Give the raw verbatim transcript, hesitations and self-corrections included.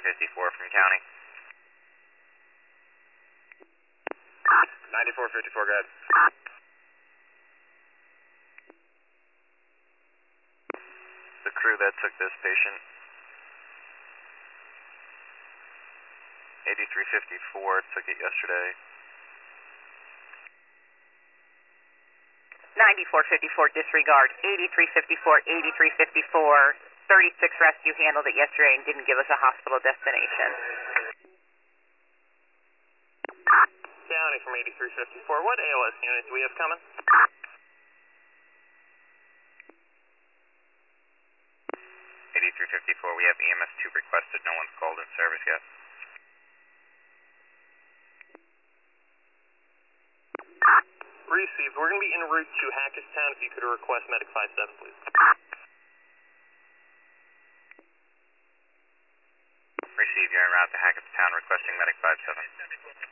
fifty-four from county. ninety-four fifty-four, go ahead. The crew that took this patient, eighty-three fifty-four, took it yesterday. ninety-four fifty-four, disregard. eighty-three fifty-four, eighty-three fifty-four, thirty-six rescue handled it yesterday and didn't give us a hospital destination. County from eighty-three fifty-four, what A L S unit do we have coming? eighty-three fifty-four, we have E M S two requested, no one's called in service yet. Received. We're going to be en route to Hackettstown. If you could request Medic five seven, please. Received, you're en route to Hackettstown requesting Medic five seven.